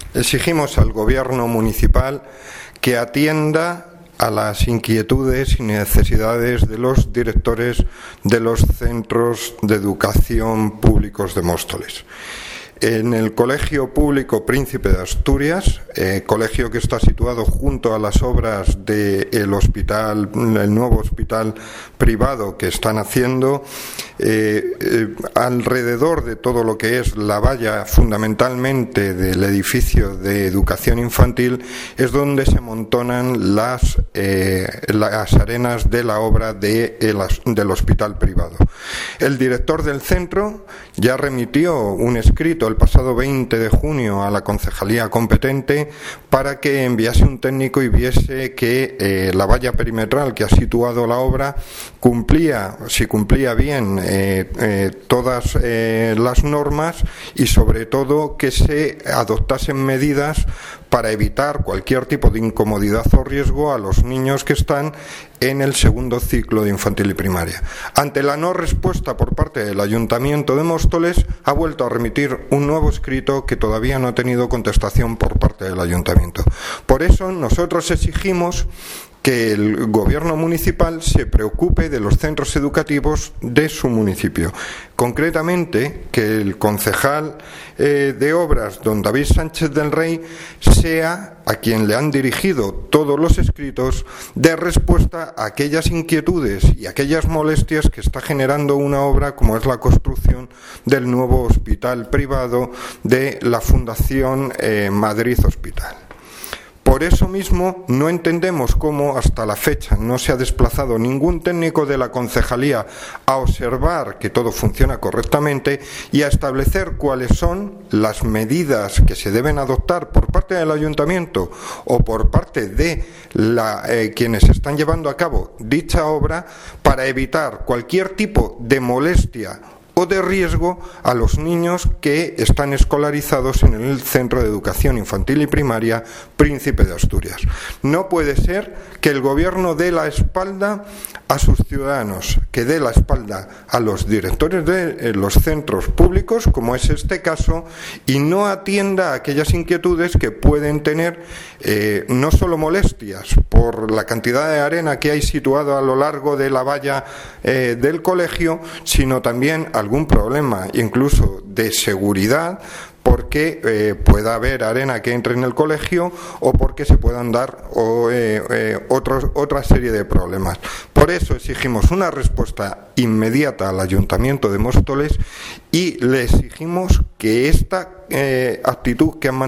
Exigimos al Gobierno municipal que atienda a las inquietudes y necesidades de los directores de los centros de educación públicos de Móstoles. En el Colegio Público Príncipe de Asturias, colegio que está situado junto a las obras del hospital, el nuevo hospital privado que están haciendo, alrededor de todo lo que es la valla fundamentalmente del edificio de educación infantil, es donde se amontonan las arenas de la obra del hospital privado. El director del centro ya remitió un escrito el pasado 20 de junio a la concejalía competente para que enviase un técnico y viese que la valla perimetral que ha situado la obra cumplía bien todas las normas y sobre todo que se adoptasen medidas para evitar cualquier tipo de incomodidad o riesgo a los niños que están en el segundo ciclo de infantil y primaria. Ante la no respuesta por parte del Ayuntamiento de Móstoles, ha vuelto a remitir un nuevo escrito que todavía no ha tenido contestación por parte del Ayuntamiento. Por eso nosotros exigimos que el Gobierno municipal se preocupe de los centros educativos de su municipio. Concretamente, que el concejal de obras, don David Sánchez del Rey, sea a quien le han dirigido todos los escritos de respuesta a aquellas inquietudes y aquellas molestias que está generando una obra como es la construcción del nuevo hospital privado de la Fundación Madrid Hospital. Por eso mismo no entendemos cómo hasta la fecha no se ha desplazado ningún técnico de la concejalía a observar que todo funciona correctamente y a establecer cuáles son las medidas que se deben adoptar por parte del ayuntamiento o por parte de quienes están llevando a cabo dicha obra para evitar cualquier tipo de molestia o de riesgo a los niños que están escolarizados en el Centro de Educación Infantil y Primaria Príncipe de Asturias. No puede ser que el Gobierno dé la espalda a sus ciudadanos, que dé la espalda a los directores de los centros públicos, como es este caso, y no atienda a aquellas inquietudes que pueden tener no solo molestias por la cantidad de arena que hay situado a lo largo de la valla del colegio, sino también algún problema incluso de seguridad porque pueda haber arena que entre en el colegio o porque se puedan dar otra serie de problemas. Por eso exigimos una respuesta inmediata al Ayuntamiento de Móstoles y le exigimos que esta actitud que han